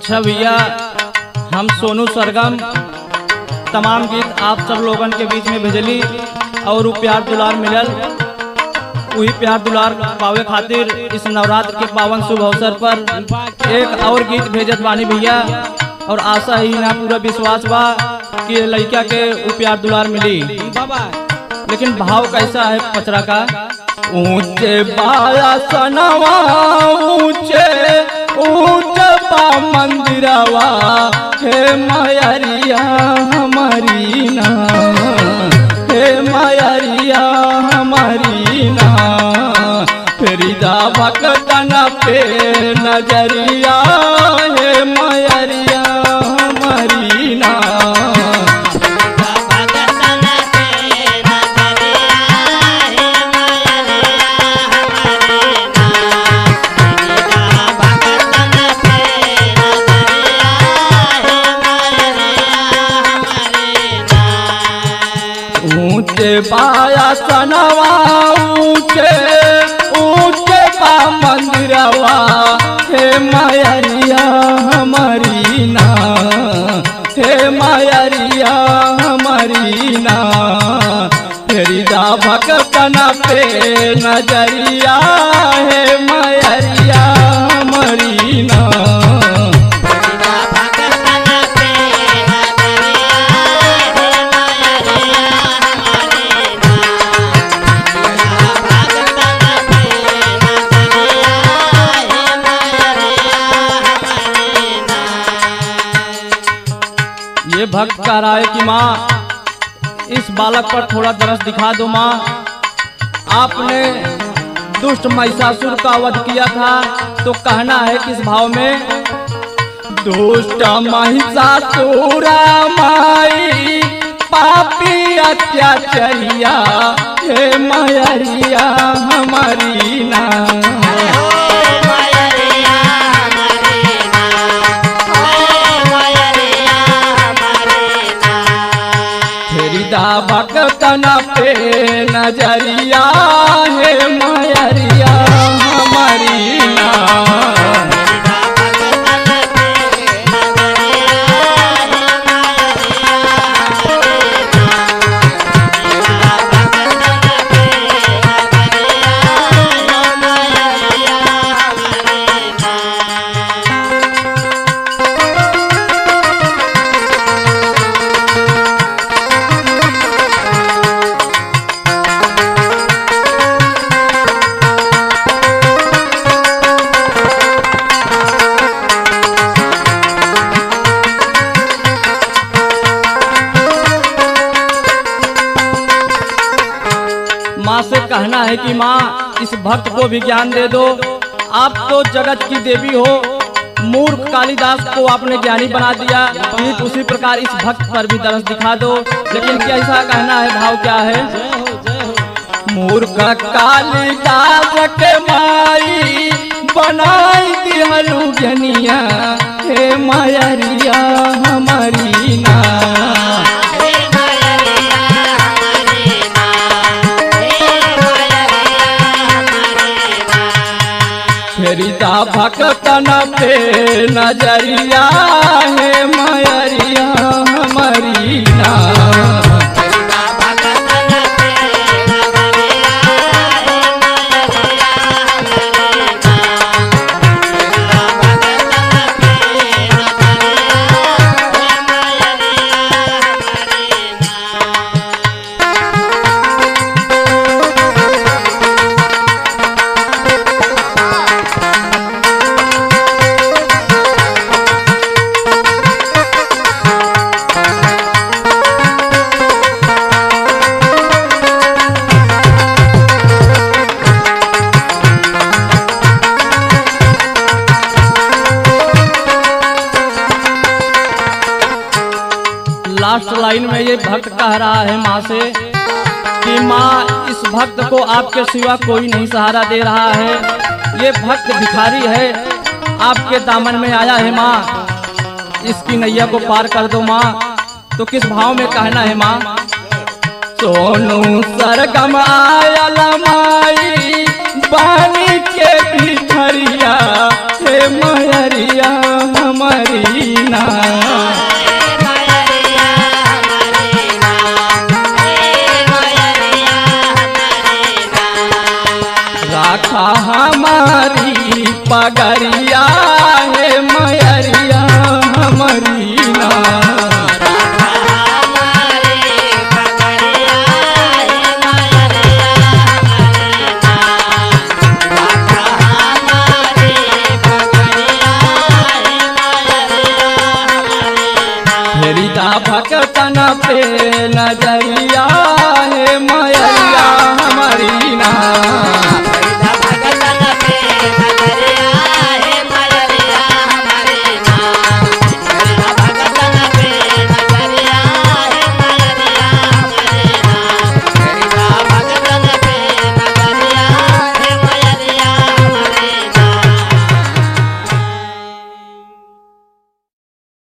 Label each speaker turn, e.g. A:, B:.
A: अच्छा भैया, हम सोनू सरगम तमाम गीत आप सब लोगन के बीच में भेजली और प्यार दुलार मिलल। वही प्यार दुलार पावे खातिर इस नवरात्र के पावन शुभ अवसर पर एक और गीत भेजत बानी भैया, और आशा ही ना पूरा विश्वास बा कि लड़का के प्यार दुलार मिली। लेकिन भाव कैसा है पचरा का? ऊंचे बाया सनवा ऊंचे ऊंचे बा मंदिरवा, हे मायरिया हमारी ना, हे मायरिया हमारी ना, फरीदा भक्तन पे नजरिया, हे मायरिया हमारी ना। ऊंचे पाया सनवा ऊंचे ऊंचे बा मंदिरवा, हे मायरिया हमारी ना, हे मायरिया हमारी ना, फरीदा भक्तन पे नजरिया, हे मायरिया हमारी ना। ये भक्त कह रहा है कि माँ इस बालक पर थोड़ा दरस दिखा दो माँ। आपने दुष्ट महिषासुर का वध किया था, तो कहना है किस भाव में? दुष्ट महिषासुर माई पापी अत्याचारिया, हे मायरिया हमारी ना, भक्तन पे नजरिया, हे मायरिया हमारी ना। माँ से कहना है कि माँ इस भक्त को भी ज्ञान दे दो। आप तो जगत की देवी हो, मूर्ख कालिदास को आपने ज्ञानी बना दिया, ठीक उसी प्रकार इस भक्त पर भी दरस दिखा दो। लेकिन कैसा कहना है, भाव क्या है? मूर्ख कालिदास के माई बनाई दिहलू जनिया, हे मायरिया हमारी ना, फरीदा भक्तन पे नजरिया, हे मायरिया हमारी ना। लास्ट लाइन में ये भक्त कह रहा है माँ से कि माँ इस भक्त को आपके सिवा कोई नहीं सहारा दे रहा है, ये भक्त भिखारी है, आपके दामन में आया है माँ, इसकी नैया को पार कर दो माँ। तो किस भाव में कहना है माँ? सोनू सरगम आयल माई बानी के भिखरिया, हे मायरिया हमारी राखा हमारी पगरिया है मयरिया हमारी ना। भक्तन पे नजरिया है मयरिया हमारी ना।